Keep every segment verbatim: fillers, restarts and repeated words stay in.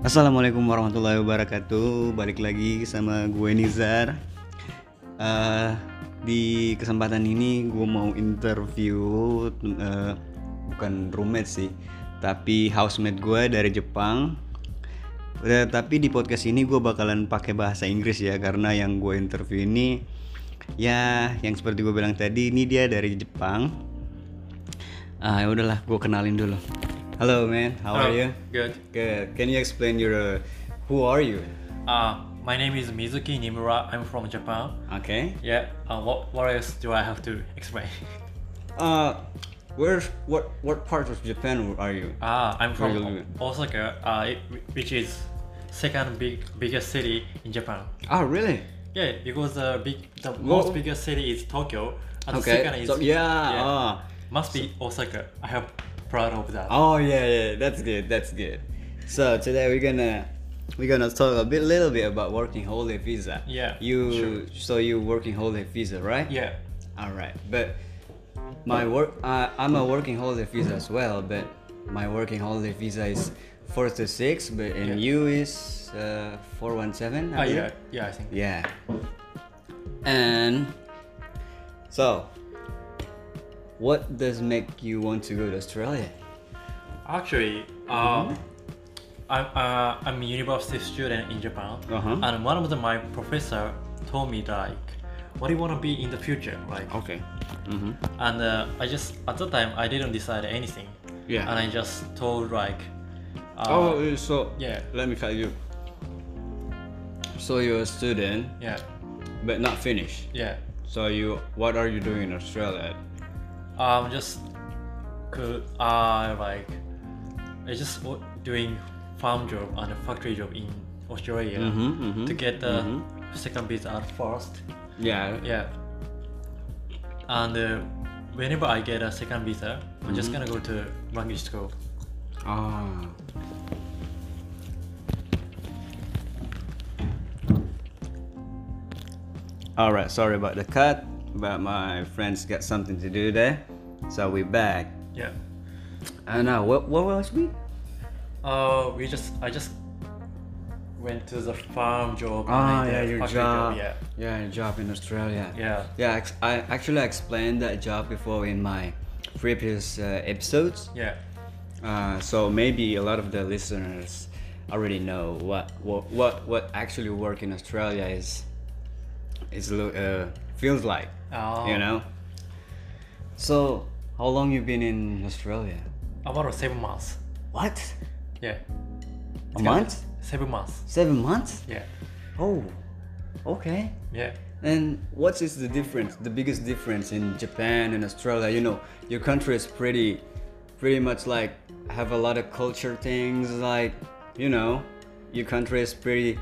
Assalamualaikum warahmatullahi wabarakatuh. Balik lagi sama gue Nizar. Eh, di kesempatan ini gue mau interview eh, bukan roommate sih, tapi housemate gue dari Jepang. Eh, tapi di podcast ini gue bakalan pakai bahasa Inggris ya, karena yang gue interview ini ya yang seperti gue bilang tadi, ini dia dari Jepang. Ah, ya udahlah, gue kenalin dulu. Hello man, how are Hello. you? Good. Good. Can you explain your uh, who are you? Uh, my name is Mizuki Nimura. I'm from Japan. Okay. Yeah. Uh, what what else do I have to explain? Uh, where what what part of Japan are you? Ah, I'm Where from you live? Osaka, uh, it, which is second big biggest city in Japan. Oh really? Yeah, because the big the Well- most biggest city is Tokyo, and the Okay. second is So yeah. Oh. must be Osaka. I am proud of that. Oh yeah, yeah. That's good. That's good. So today we're gonna we're gonna talk a bit, little bit about working holiday visa. Yeah, You sure. so you working holiday visa, right? Yeah. All right. But my work, uh, I'm a working holiday visa as well. But my working holiday visa is four to six. But in Yeah. you is uh, four one seven. Ah, yeah, yeah. I think. Yeah. And so, what does make you want to go to Australia? Actually, um, I'm uh, I'm a university student in Japan, Uh-huh. and one of the, my professor told me like, what do you want to be in the future, like? Okay. Mm-hmm. And uh, I just at the time I didn't decide anything, Yeah. and I just told like, uh, oh, uh, so yeah, let me tell you. So you're a student, yeah, but not finished. yeah. So you, what are you doing in Australia? Um, just could uh like, I just w- doing farm job and a factory job in Australia Mhm, mhm, to get the mhm. second visa at first. Yeah. Yeah. And uh, whenever I get a second visa, I'm just gonna go to language school. Ah. All right. Sorry about the cut, but my friends got something to do there, so we back. Yeah. And now, what what was we? Uh, we just I just went to the farm job. Ah, and I yeah, did a your factory job. Yeah. Yeah, your job in Australia. Yeah. Yeah, ex- I actually explained that job before in my previous uh, episodes. Yeah. Uh, so maybe a lot of the listeners already know what what what, what actually work in Australia is is lo- uh, feels like. Oh. You know. So how long you been in Australia? About seven months. What? Yeah. A month? Seven months. Seven months? Yeah. Oh, okay. Yeah. And what is the difference, the biggest difference in Japan and Australia? You know, your country is pretty, pretty much like have a lot of culture things. Like, you know, your country is pretty.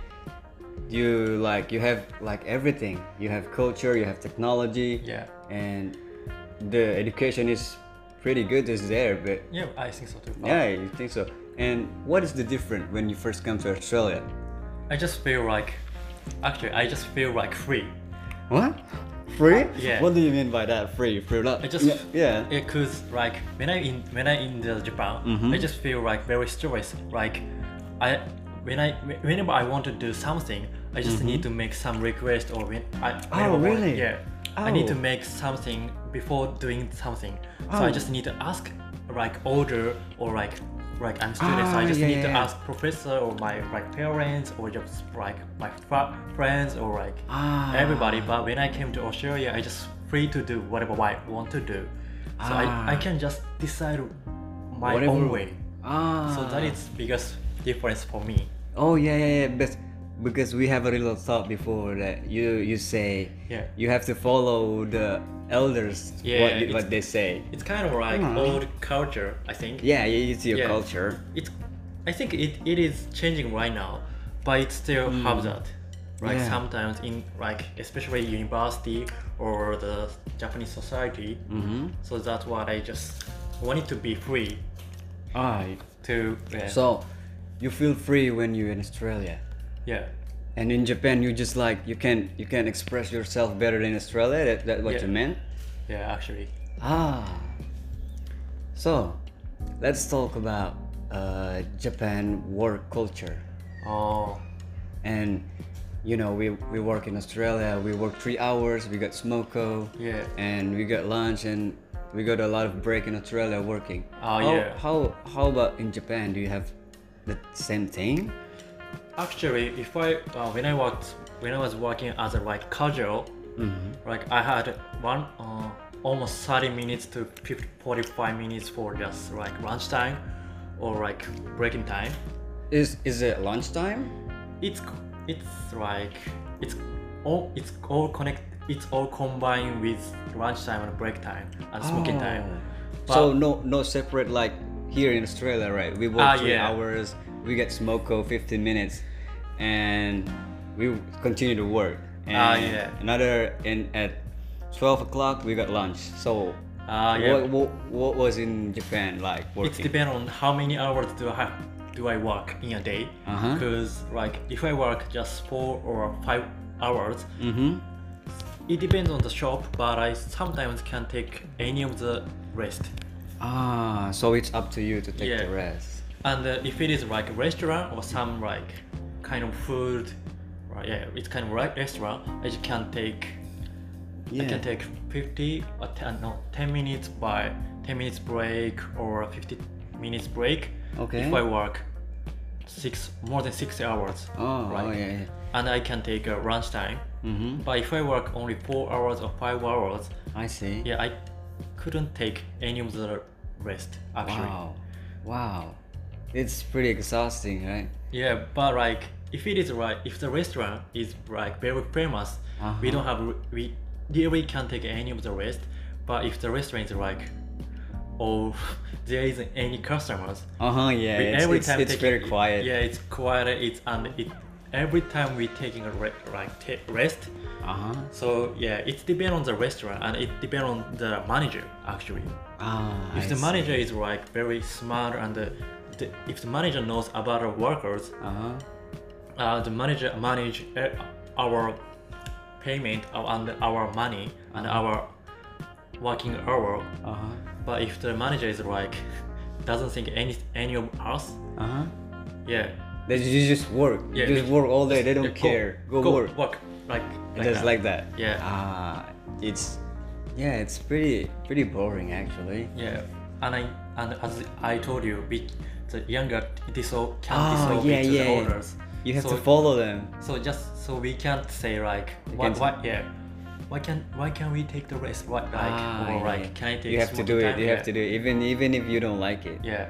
You like you have like everything. You have culture, you have technology, Yeah. and the education is pretty good. Is there, but Yeah. I think so too. yeah, you think so. And what is the difference when you first come to Australia? I just feel like, actually, I just feel like free. What? Free? Yeah. What do you mean by that? Free? Free? Like, I just yeah. yeah. Yeah, cause like when I in when I in the Japan, Mhm. I just feel like very stressed. Like I when I whenever I want to do something, I just need to make some request or when I Mm-hmm. Oh, whenever I- really? yeah. I need to Oh. make something before doing something. So Oh. I just need to ask like order or like like I'm student, so Ah, I just yeah, need yeah, to yeah. ask professor or my like parents or just like my fa- friends or like Ah. everybody. But when I came to Australia, I just free to do whatever I want to do. So Ah. I, I can just decide my Whatever- own way. Ah. So that is biggest difference for me. Oh yeah, yeah, yeah. But because we have a little thought before that you you say Yeah. you have to follow the elders Yeah, what it's- what they say. It's kind of like Hmm. old culture, I think. Yeah, yeah, it's your Yeah. culture. It's I think it, it is changing right now, but it still have that. Like Hmm. Yeah. sometimes in like especially university or the Japanese society. Mm-hmm. So that's what I just wanted to be free Ah. to yeah. So you feel free when you're in Australia. yeah. And in Japan, you just like you can you can express yourself better than Australia. That that what Yeah. you meant? Yeah, actually. Ah. So, let's talk about uh, Japan work culture. Oh, And you know, we we work in Australia. We work three hours. We got smoko, yeah. and we got lunch, and we got a lot of break in Australia working. Oh, how, yeah. How how about in Japan? Do you have the same thing? Actually, if I uh, when I worked when I was working as a like casual, like I had one uh, almost thirty minutes to fifty, forty-five minutes for just like lunchtime or like breaking time. Is is it lunchtime? It's it's like it's all it's all connect it's all combined with lunchtime and break time and smoking time. Oh. So But- no no separate like here in Australia, right? We work Ah, three yeah. hours. We get smoko fifteen minutes, and we continue to work. And Ah, yeah. Another in at twelve o'clock we got lunch. So Ah, yeah. what, what what was in Japan like It working? depends on how many hours do I have, do I work in a day. Uh-huh. Because like if I work just four or five hours, Mm-hmm. it depends on the shop. But I sometimes can take any of the rest. Ah, so it's up to you to take Yeah. the rest. And uh, if it is like a restaurant or some like kind of food, right? Yeah, it's kind of like restaurant. I just can take. I Yeah. can take fifty or ten, no, ten minutes by ten minutes break or fifty minutes break. Okay. If I work six more than six hours. Oh, right? oh yeah, yeah. And I can take a lunch time. Mm-hmm. But if I work only four hours or five hours, I see. yeah, I couldn't take any of the rest actually. Wow. Wow. It's pretty exhausting, right? Yeah, but like if it is right, if the restaurant is like very famous, we don't have we really can't take any of the rest. But if the restaurant is like, oh, there isn't any customers, Uh-huh, yeah. we It's, every it's, time it's taking- very quiet. Yeah, it's quiet. It's and it every time we taking a re- like ta- rest. Uh-huh. So yeah, it depends on the restaurant and it depends on the manager actually. Ah, If I the see. manager is like very smart and the, the, if the manager knows about our workers, Uh-huh. uh, the manager manage uh, our payment uh, and our money and our working hour. Uh-huh. But if the manager is like doesn't think any any of us, Uh-huh. yeah, They you just work. Yeah, you just they- work all day. They don't yeah, go- care. Go, go work. work like, like Just that. like that. Yeah. Ah, it's yeah, it's pretty pretty boring actually. Yeah, and I and as I told you, we the younger diso can Oh, disobey yeah, to yeah. the orders. You have so, to follow them. So just so we can't say like why, can't- why yeah. Why can why can we take the rest? What like Ah, or yeah. like can I take? You have to smoking do it. time? You yeah. have to do it, even even if you don't like it. Yeah.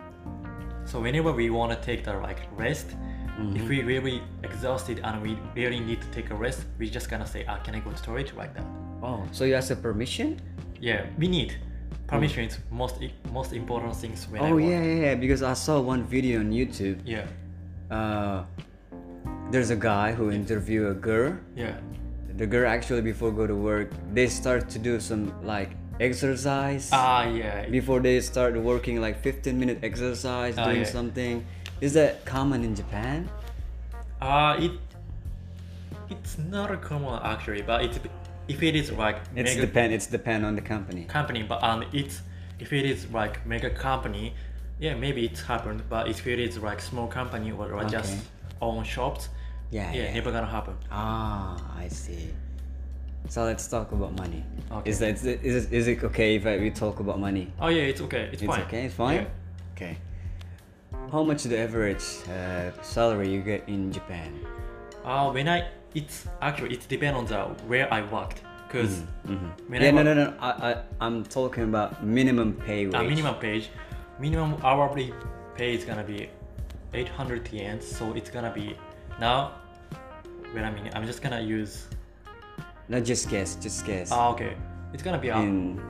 So whenever we want to take the like rest, Mm-hmm. if we really exhausted and we really need to take a rest, we just gonna say, ah, can I go to the toilet like that? Oh, so you ask a permission? Yeah, we need permission. Is most most important things when I Oh work. yeah, yeah, yeah. Because I saw one video on YouTube. Yeah. Uh, there's a guy who interviewed a girl. Yeah. The girl actually before go to work, they start to do some like exercise. Ah, yeah. Before they start working, like fifteen minute exercise, Ah, doing yeah. something. Is that common in Japan? Uh, it it's not a common actually, but it's if it is like It's mega depend. It's depend on the company. company, but and it's if it is like mega company, yeah, maybe it's happened. But if it is like small company or, or just Okay. own shops, Yeah, yeah, yeah. never gonna happen. Ah, I see. So let's talk about money. Okay. Is that is it, is it, is it okay if I, we talk about money? Oh yeah, it's okay. It's, It's fine. okay. It's fine. Yeah. Okay. How much the average uh, salary you get in Japan? Uh, when I it's actually it depends on the where I worked, because when Mm-hmm. Yeah, I no, work, no, no. I, I, I'm talking about minimum pay wage. uh, minimum page, minimum hourly pay is gonna be eight hundred yen. So it's gonna be now. When I mean, I'm just gonna use. No, just guess, just guess. Ah, okay. It's gonna be uh, in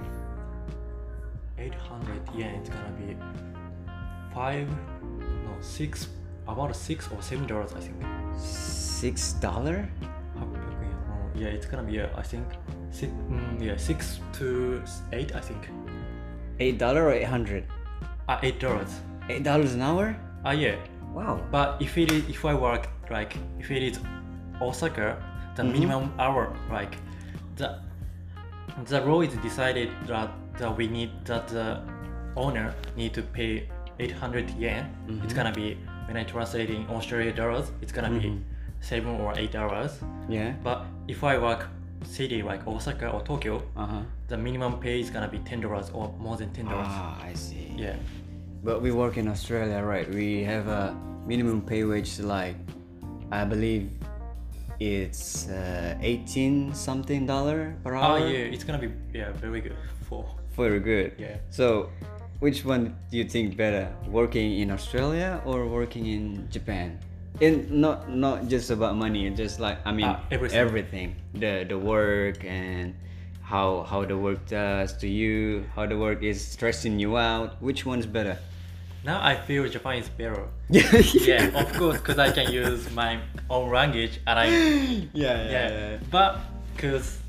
eight hundred yen. It's gonna be five, no six, about six or seven dollars, I think. six dollar? Oh, yeah, it's gonna be uh, I think six, mm, yeah, six to eight, I think. Eight dollar or eight hundred? Ah, eight dollars. Eight dollars an hour? Ah, yeah. Wow. But if it is, if I work like if it is Osaka, the Mm-hmm. minimum hour like the the law is decided that that we need that the owner need to pay eight hundred yen. Mm-hmm. It's gonna be when I translate in Australia dollars, it's gonna be Mhm. seven or eight hours. Yeah. But if I work city like Osaka or Tokyo, Uh-huh. the minimum pay is gonna be ten dollars or more than ten dollars. Ah, I see. Yeah. But we work in Australia, right? We have a minimum pay wage like, I believe it's uh, eighteen something dollar per Oh hour. yeah, it's gonna be yeah very good for Very good. yeah. So, which one do you think better, working in Australia or working in Japan? And not not just about money, just like I mean Ah, everything. everything, the the work and how how the work does to you, how the work is stressing you out. Which one's better? Now I feel Japan is better. yeah, Yeah, of course, because I can use my own language and I yeah, yeah. But because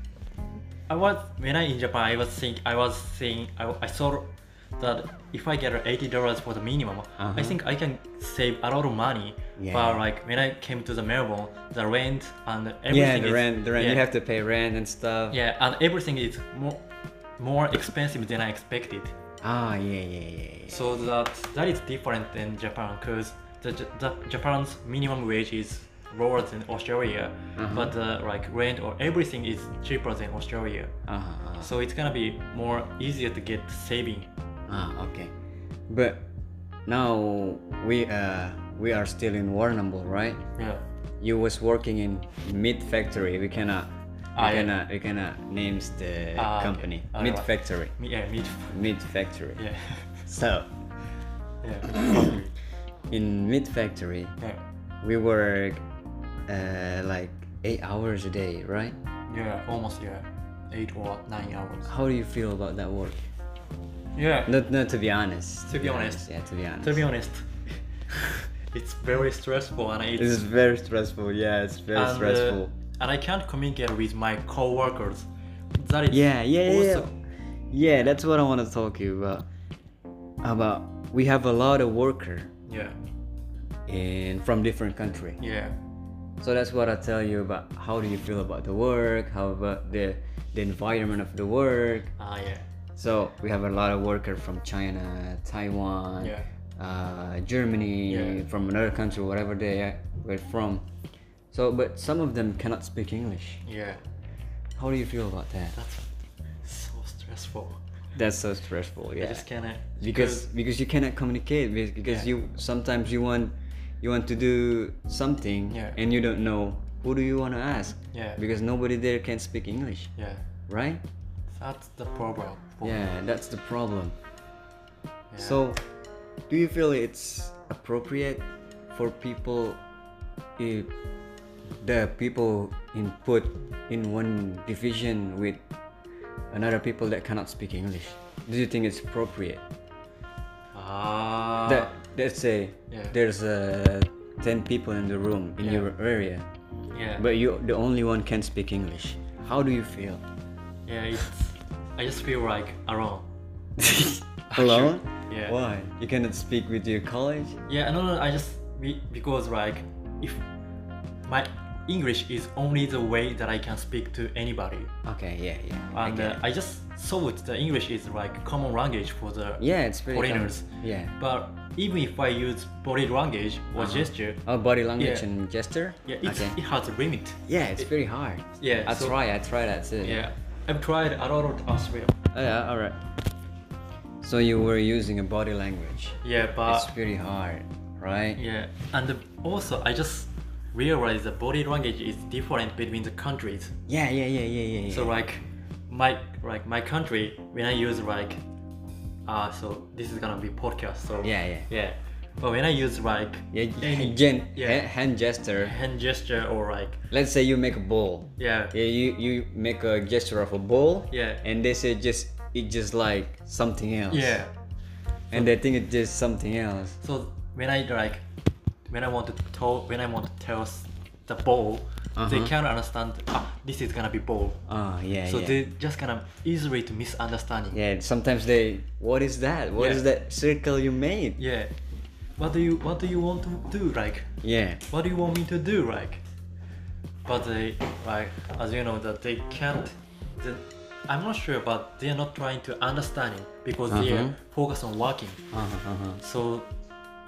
I was when I in Japan, I was think I was saying I, I saw that if I get eighty dollars for the minimum, Uh-huh. I think I can save a lot of money. Yeah. But like when I came to the Melbourne, the rent and everything Yeah, the is, rent, the rent. yeah, You have to pay rent and stuff. yeah, and everything is more more expensive than I expected. Ah, yeah, yeah, yeah. yeah. So that that is different than Japan because the, the Japan's minimum wage is lower than Australia, Uh-huh. but the like rent or everything is cheaper than Australia. Uh-huh, uh-huh. So it's gonna be more easier to get saving. Ah, okay. But now we uh we are still in Warrnambool, right? Yeah. You was working in meat factory. We cannot we Ah, yeah. cannot we cannot names the Ah, okay. company. Ah, Meat right. factory. Me- Yeah, meat. Meat factory. Yeah. So Yeah. in meat factory yeah. we work uh like eight hours a day, right? Yeah. Almost yeah. Eight or nine hours. How do you feel about that work? Yeah. Not not to be honest. To be honest. Yeah, to be honest. To be honest, it's very stressful and it's This is very stressful. Yeah, it's very and, uh, stressful. and I can't communicate with my co-workers. That is Yeah, yeah, yeah, yeah. also Yeah, that's what I want to talk to you about. About we have a lot of worker yeah in from different country. yeah So that's what I tell you about. How do you feel about the work? How about the the environment of the work? ah yeah So we have a lot of worker from China, Taiwan, Yeah. uh, Germany, Yeah. from another country, whatever they are were from. So, but some of them cannot speak English. yeah. How do you feel about that? That's so stressful. That's so stressful. I Yeah. just cannot because because you cannot communicate be- because Yeah. you sometimes you want you want to do something Yeah. and you don't know who do you want to ask Yeah. because nobody there can speak English, yeah. right? That's the problem. for me. Yeah, that's the problem. Yeah. So, do you feel it's appropriate for people if the people in put in one division with another people that cannot speak English? Do you think it's appropriate? ah that let's say yeah. there's uh, ten people in the room in Yeah. your area, yeah but you the only one can speak English. How do you feel? yeah it's I just feel like alone. Alone? Yeah. Why? You cannot speak with your college? Yeah, no, no, I just be, because like if my English is only the way that I can speak to anybody, Okay, yeah, yeah. I and get uh, it. I just thought the English is like common language for the Yeah, it's very foreigners. common. Yeah. But even if I use body language or Uh-huh. gesture, Oh, body language Yeah. and gesture? yeah, it's, Okay. it has a limit. Yeah, it's very hard. Yeah, I so- try, I try that too. Yeah, I've tried a lot of as well. Oh, yeah, alright. So you were using a body language. Yeah, It's but very hard, right? yeah, and also I just realized the body language is different between the countries. Yeah, yeah, yeah, yeah, yeah. yeah. So like my like my country when I use like uh so this is gonna be podcast so Yeah, yeah. yeah but when I use like Yeah, any gen, yeah. hand, hand gesture. hand gesture or like Let's say you make a bowl. yeah Yeah, you you make a gesture of a bowl. Yeah. And they say just it just like something else. yeah And they think it's just something else. so when I like when I want to tell when I want to tell s- the bowl they Uh-huh. can't understand ah this is gonna be bowl Oh yeah, so yeah. they just kind of easily to misunderstanding. Yeah, sometimes they. What is that? What is Yeah. that circle you made? Yeah. What do you what do you want to do like? Yeah. What do you want me to do like? But they like as you know that they can't. The, I'm not sure, but they are not trying to understand it because they are Uh-huh. focused on working. Uh-huh, uh-huh. So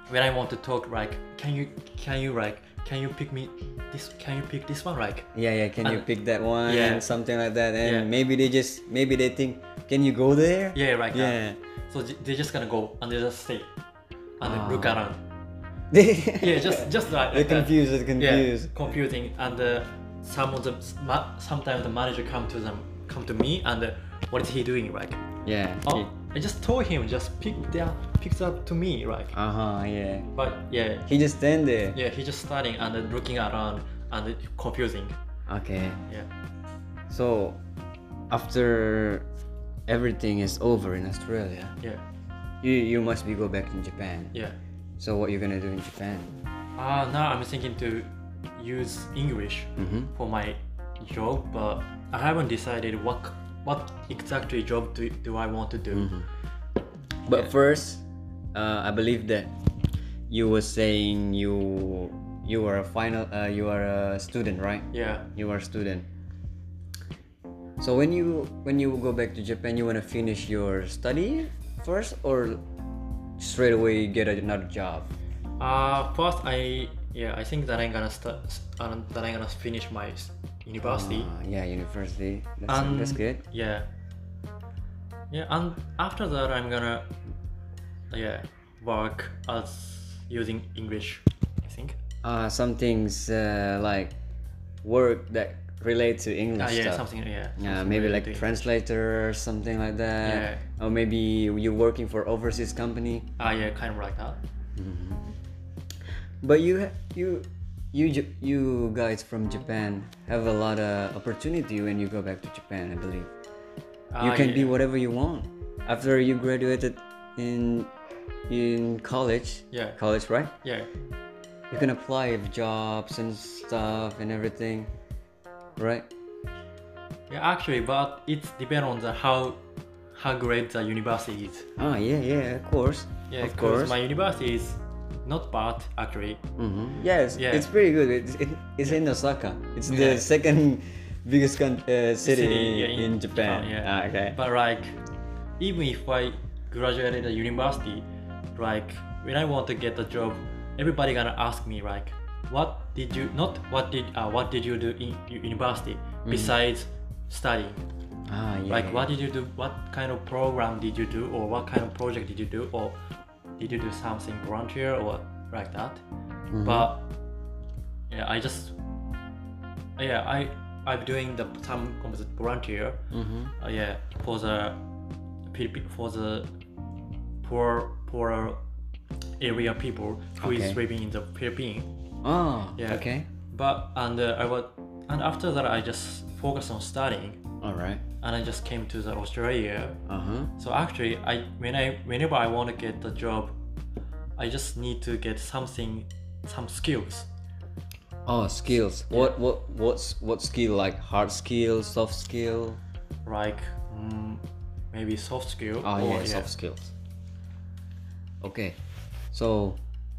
when I want to talk, like, can you can you like can you pick me this? Can you pick this one? Like, Yeah, yeah. Can you And- pick that one? yeah. Something like that. And Yeah. maybe they just maybe they think, can you go there? yeah, like Yeah. that. So j- they're just gonna go and they just stay and then look Ah. around. Yeah, just just like They're like that. confused. They're confused. Yeah, confusing. And uh, some of the ma- sometimes the manager come to them, come to me, and uh, what is he doing? Like, Yeah. oh, I just told him just pick that picks up to me, like. Uh huh. Yeah. But yeah, He just stand there. yeah, he just starting and then looking around and it confusing. Okay. Yeah. So, after everything is over in Australia, Yeah, you you must be go back in Japan. yeah. So what you gonna do in Japan? Uh, now I'm thinking to use English Mm-hmm. for my job, but I haven't decided what what exactly job do, do I want to do. Mm-hmm. But Yeah. first, uh, I believe that you were saying you you are a final uh, you are a student, right? Yeah, You are a student. So when you when you go back to Japan, you wanna finish your study first, or straight away get another job? uh, first I yeah I think that I'm gonna start uh, that I'm gonna finish my s- university. Uh, yeah, university. That's, And that's good. Yeah. Yeah, and after that I'm gonna yeah work as using English, I think. Uh, some things uh, like work that relate to English Ah, yeah, stuff. something yeah. Yeah, something maybe like related to- translator or something like that. Yeah. Or maybe you're working for overseas company. Ah, yeah, kind of like that. But you ha- you you J- you guys from Japan have a lot of opportunity when you go back to Japan, I believe. You Ah, can be yeah. whatever you want after you graduated in in college. Yeah. College, right? Yeah. You can apply for jobs and stuff and everything, right? Yeah, actually, but it depends on the how how great the university is. Ah, yeah, yeah, of course. Yeah, of because course. my university is not bad actually. Mm-hmm. Yes, Yeah. it's pretty good. It's, it, it's in Osaka. It's the Yeah. second biggest con- uh, city, City, yeah, in, in Japan. Japan, yeah. Ah, okay. But like, even if I graduated the university, like when I want to get a job, everybody gonna ask me like, what did you not what did uh, what did you do in u- university besides studying? Ah, yeah. Like yeah. what did you do? What kind of program did you do, or what kind of project did you do, or did you do something volunteer or like that? Mhm. But yeah, I just yeah I I'm doing the some composite volunteer. Mhm. Uh, yeah, for the Philippi- for the poor poor area people who is Okay. living in the Philippines. Oh, Yeah. okay. But and uh, I was and after that I just focused on studying All right. and I just came to the Australia. Uh huh. So actually, I when I whenever I want to get the job, I just need to get something, some skills. Oh, skills. What what what's what skill, like hard skill, soft skill? Like mm, maybe soft skill. Oh or, yeah, soft skills. Okay, so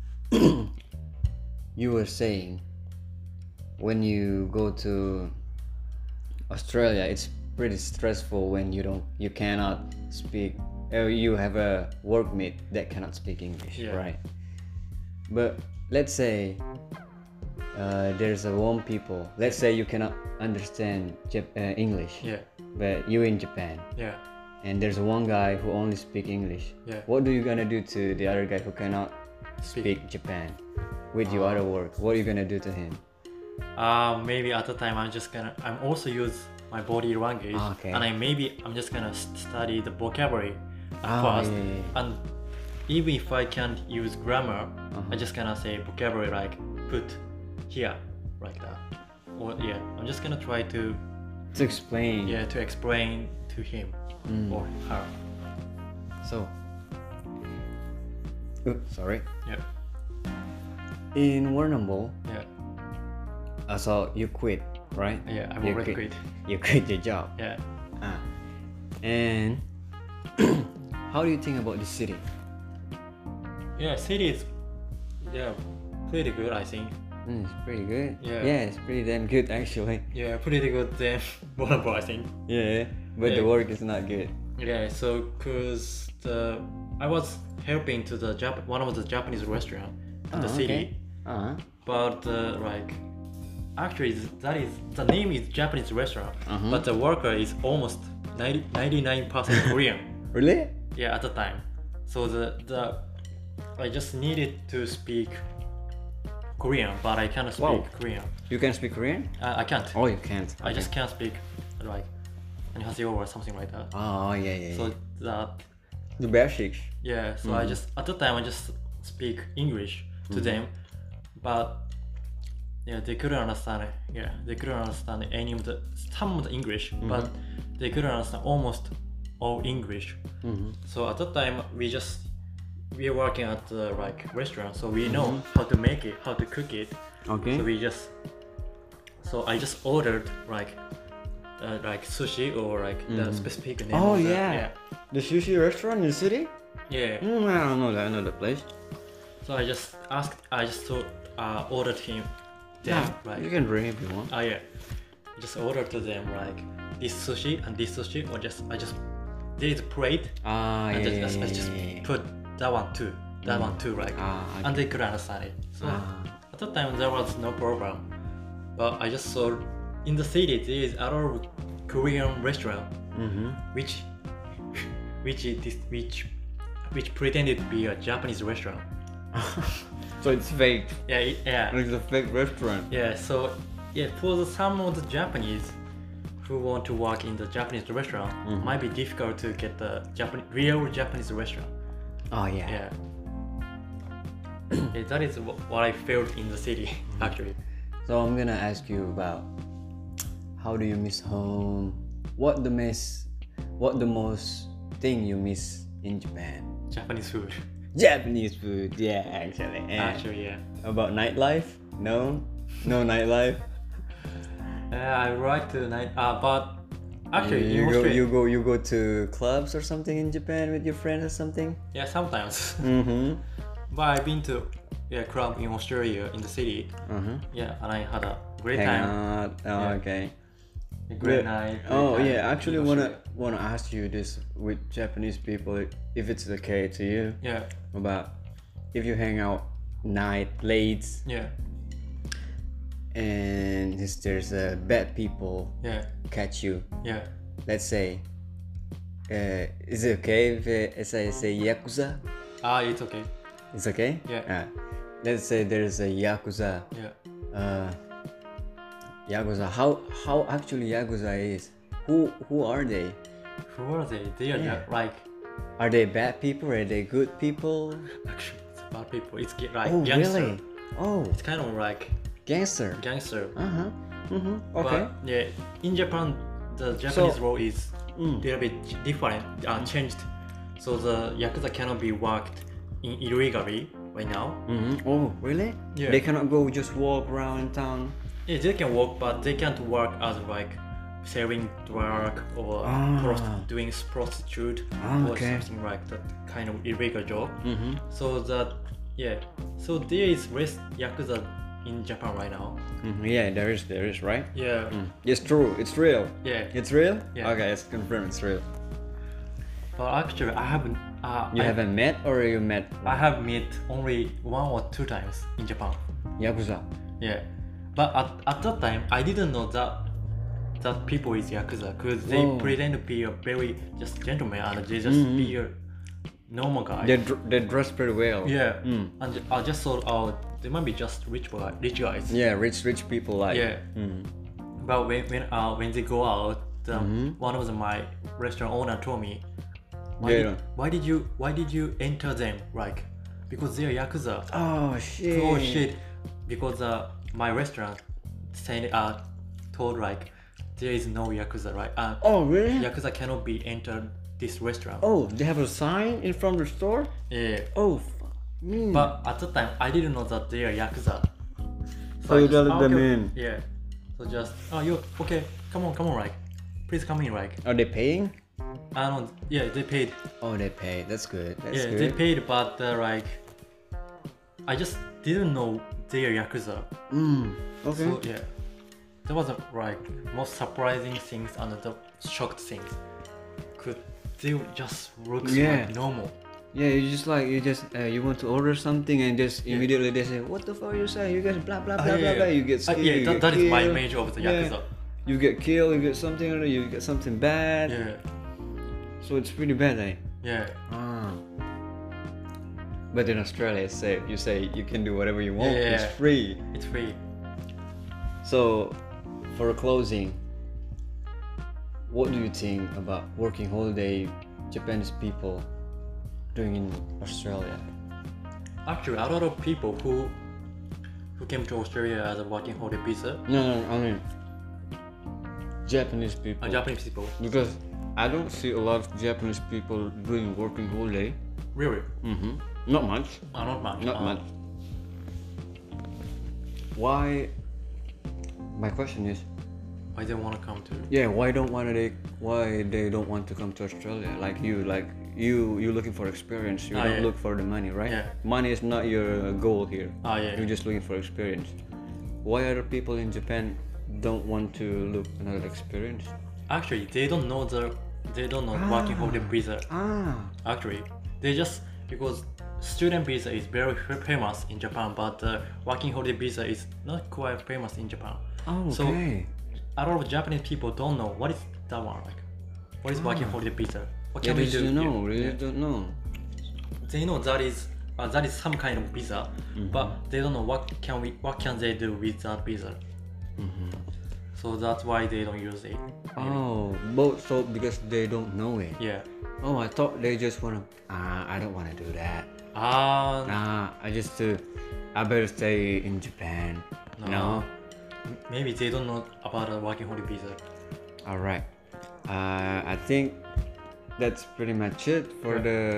you were saying when you go to Australia, it's pretty stressful when you don't, you cannot speak. Uh, you have a workmate that cannot speak English, Yeah. right? But let's say uh, there's a one people. Let's say you cannot understand Jap- uh, English, Yeah, but you in Japan. yeah, And there's one guy who only speak English. Yeah. What do you gonna do to the other guy who cannot speak Japan with your other work? What are you gonna do to him? Uh, maybe at the time I'm just gonna I'm also use my body language, Ah, okay. and I maybe I'm just gonna st- study the vocabulary at Ah, first, yeah, yeah, yeah. and even if I can't use grammar, Uh-huh. I just gonna say vocabulary like put here like that, or yeah, I'm just gonna try to To explain. yeah to explain to him Mm. or her. So. Oops, sorry. Yeah, In Warrnambool, yeah, uh, so you quit, right? yeah. I'm You already quit. You quit your job. Yeah. Ah. And how do you think about the city? Yeah, city is yeah pretty good I think. Mm, it's pretty good. Yeah. Yeah, it's pretty damn good actually. Yeah, pretty good than Monaco I think. Yeah, but the Yeah. work is not good. Yeah, so cause the I was helping to the Jap- one of the Japanese restaurant in the Oh, city. okay. Uh-huh. But uh, like actually that is the name is Japanese restaurant, Uh-huh. but the worker is almost ninety, ninety-nine percent Korean. Really? Yeah, at the time. So the the I just needed to speak Korean, but I cannot speak Wow. Korean. You can speak Korean? Uh, I can't. Oh, you can't. I Okay. just can't speak like 안녕하세요 or something like that. Oh, yeah, yeah, So yeah. that The basics. yeah. So I just at the time I just speak English to them, but yeah, they couldn't understand it. Yeah, they couldn't understand any of the some of the English, but they couldn't understand almost all English. So at that time we just we are working at the like restaurant, so we know how to make it, how to cook it. Okay. So we just so I just ordered like uh, like sushi or like the specific name. Oh, of the, yeah. yeah, The sushi restaurant in the city? yeah. Mm, I don't know that. I know the place. So I just asked, I just told, uh, ordered him, them, like, You can bring it if you want. oh yeah, just ordered to them like this sushi and this sushi, or just I just there is a plate, Ah, and yeah, just, yeah, I yeah, just yeah, yeah. put that one too, that one too, like, Ah, and they could understand it. So Ah. at that time there was no problem, but I just saw in the city there is other Korean restaurant Mm-hmm. which which is which which pretended to be a Japanese restaurant. So it's fake. Yeah, it- yeah. It's a fake restaurant. Yeah, so yeah, for the, some of the Japanese who want to work in the Japanese restaurant, might be difficult to get the Japan real Japanese restaurant. Oh, yeah. Yeah. Yeah, that is wh- what I felt in the city actually. So I'm gonna ask you about how do you miss home? What the miss? What the most thing you miss in Japan? Japanese food. Japanese food. Yeah, actually. Yeah. Actually, yeah. About nightlife? No, no nightlife. Yeah, I like to night. Uh, but actually, you in go, Australia, you go, you go to clubs or something in Japan with your friends or something. yeah, sometimes. Mm-hmm. But I've been to yeah club in Australia in the city. Uh-huh. Yeah, and I had a great Hang time. out. Oh, Yeah. okay. A great Yeah. night. great Oh time yeah, in actually wanna Australia. wanna ask you this with Japanese people if it's okay to you Yeah, about if you hang out night late yeah, and if there's uh, bad people yeah, catch you. yeah. Let's say, uh, is it okay if, uh, if I say yakuza? Ah, it's okay. It's okay. Yeah. Uh, let's say there's a yakuza. Yeah. Uh, yakuza. How how actually yakuza is? Who who are they? Who are they? They are Yeah. ju- like Are they bad people? Are they good people? actually it's bad people. It's ge- like Oh gangster. really? Oh, It's kind of like gangster. gangster. Uh huh. Mm-hmm. Okay. But yeah, in Japan, the Japanese So- law is Mm. a little bit different, uh, changed. So the yakuza cannot be worked in illegally right now. Mm-hmm. Oh really? Yeah. They cannot go just walk around in town. Yeah, they can work, but they can't work as like selling drug or Ah. prost- doing prostitute Ah, or okay. something like that kind of illegal job. Mm-hmm. So that yeah, so there is less yakuza in Japan right now. Mm-hmm. Yeah, there is, there is, right? Yeah, Mm. It's true. It's real. yeah. It's real. Yeah. Okay, it's confirmed. It's real. But actually, I haven't. Uh, You I, haven't met or you met I have met only one or two times in Japan. yakuza? Yeah, but at, at that time, I didn't know that that people is yakuza because they Whoa. pretend to be a very just gentleman and they just Mhm. be a normal guy. They dr- they dress pretty well. Yeah, Mm. and ju- I just thought, oh, they might be just rich guy, rich guys. Yeah, rich rich people like. Yeah. Mm. But when when uh, when they go out, um, Mhm. one of the, my restaurant owner told me, why, They did, don't- why did you why did you enter them like because they are yakuza. Oh shit. Oh shit! Because uh, my restaurant said uh told like there is no yakuza, right? Uh, Oh really? yakuza cannot be entered this restaurant. Oh, they have a sign in front of the store. Yeah. Oh. Fuck. Mm. But at the time, I didn't know that they are yakuza. So I you just, let "Oh, them okay." in. Yeah. So just oh you okay? Come on, come on, like please come in, like. Are they paying? I don't. Yeah, they paid. Oh, they pay. That's good. That's yeah, good. they paid, but uh, like I just didn't know they are yakuza. Mm. Okay. So yeah, that was the like most surprising things and the shocked things. Could they just look Yeah. like normal? Yeah, you just like you just uh, you want to order something and just Yeah. immediately they say, "What the fuck you say? You guys blah blah Ah, blah yeah, blah yeah. blah." You get Ah, scared. yeah, you that, get that is my killed. image of the Yeah. Yakuza. You get killed. You get something. Or you get something bad. Yeah, So it's pretty bad, eh? yeah, Ah. But in Australia, it's safe. You say you can do whatever you want. Yeah. It's free. it's free. So, for a closing, what do you think about working holiday Japanese people doing in Australia? Actually, a lot of people who who came to Australia as a working holiday visa, No, no, I mean Japanese people. uh, Japanese people, Because I don't see a lot of Japanese people doing working holiday. really, Mm-hmm. Not much. uh, not much. Not uh, much. Why? My question is, Why they want to come to? yeah, why don't want they why they don't want to come to Australia? Like you, like you, you looking for experience. You Ah, don't yeah. look for the money, right? Yeah. Money is not your goal here. Ah, yeah. You're just looking for experience. Why other people in Japan don't want to look another experience? Actually, they don't know the they don't know working holiday visa. Ah. Actually, they just because student visa is very f- famous in Japan, but the working holiday visa is not quite famous in Japan. Oh, So okay. a lot of Japanese people don't know what is that one like. What is working holiday visa? What Yeah, can they we do? just know. here? They Yeah. just don't know. They know that is uh, that is some kind of visa, Mm-hmm. but they don't know what can we what can they do with that visa. So that's why they don't use it. Oh, both so because they don't know it. Yeah. Oh, I thought they just wanna. Ah, I don't wanna do that. Ah, Nah, I just uh, I better stay in Japan. No. No. maybe they don't know about a working holiday visa. All right. Uh, I think that's pretty much it for Yeah. the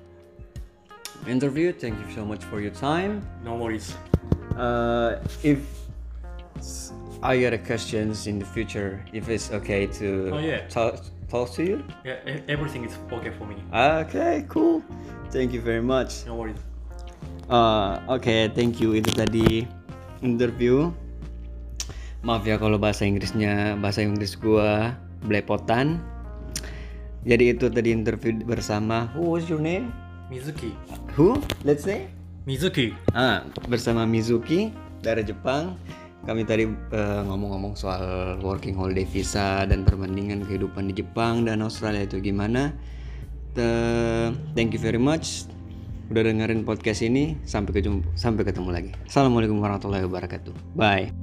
interview. Thank you so much for your time. No worries. Uh, if I get a questions in the future, if it's okay to Oh, yeah. talk talk to you. Yeah, e- everything is okay for me. Okay, cool. Thank you very much. No worries. Uh, Oke, thank you. Itu tadi interview. Maaf ya kalau bahasa Inggrisnya bahasa Inggris gua belepotan. Jadi itu tadi interview bersama. Who was your name? Mizuki. Who? Let's say. Mizuki. Ah, bersama Mizuki dari Jepang. Kami tadi eh, ngomong-ngomong soal working holiday visa dan perbandingan kehidupan di Jepang dan Australia itu gimana. Te- Thank you very much udah dengerin podcast ini. Sampai ketemu, sampai ketemu lagi. Assalamualaikum warahmatullahi wabarakatuh. Bye.